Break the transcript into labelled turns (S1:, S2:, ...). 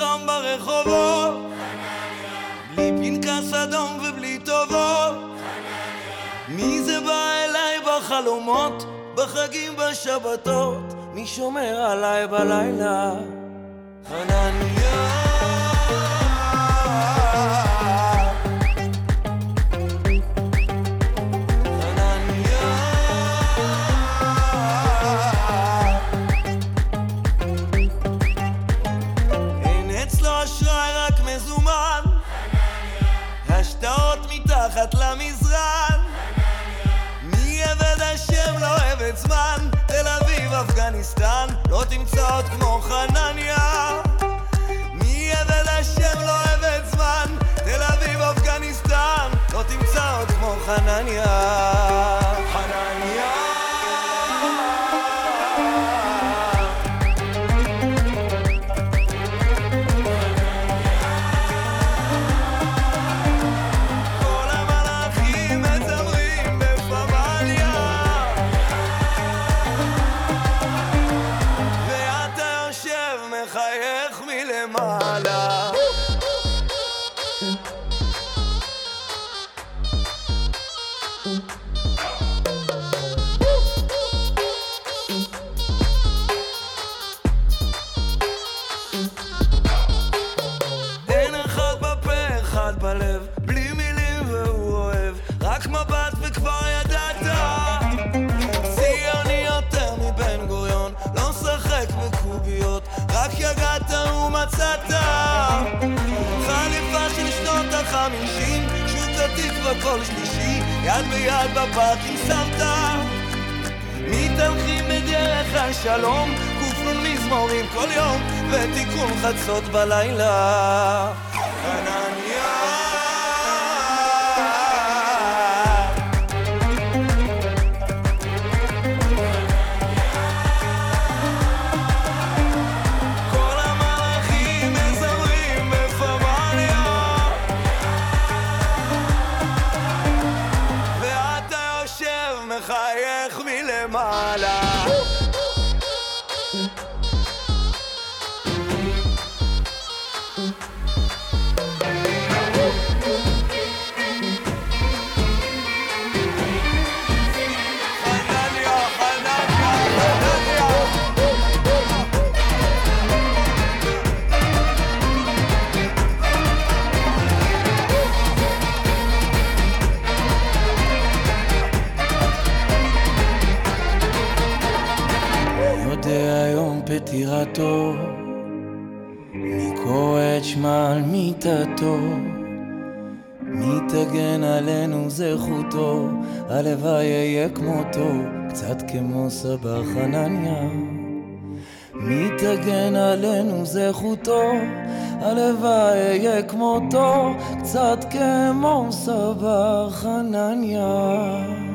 S1: שם ברחובות, בלי פנקס אדום ובלי טובות. מי זה בא אליי בחלומות, בחגים בשבתות? מי שומר עליי בלילה? חנניה. מתחת למזרן, מי עבד השם לא עבד זמן. תל אביב, אפגניסטן, לא תמצא עוד כמו חנניה. מי עבד השם לא עבד זמן. תל אביב, אפגניסטן, לא תמצא עוד כמו חנניה. חנניה. מחייך מלמעלה. אין אחד בפה, אחד בלב, בלי מילים והוא אוהב, רק מבט וכבר ידעת. ציוני יותר מבן גוריון, לא משחק בקוביות, רק יגעת ומצאת. חליפה של שנות ה-50, שוק התקווה כל שלישי, יד ביד בפארק עם סבתא. מתהלכים בדרך השלום, כופלון מזמורים כל יום, ותיקון חצות בלילה. חנניה. מחייך מלמעלה. היום פטירתו, מי קורא את שמה על מיטתו, מי תגן עלינו זכותו, הלוואי יהיה כמותו, קצת כמו סבא חנניה. מי תגן עלינו זכותו, הלוואי יהיה כמותו, קצת כמו סבא חנניה.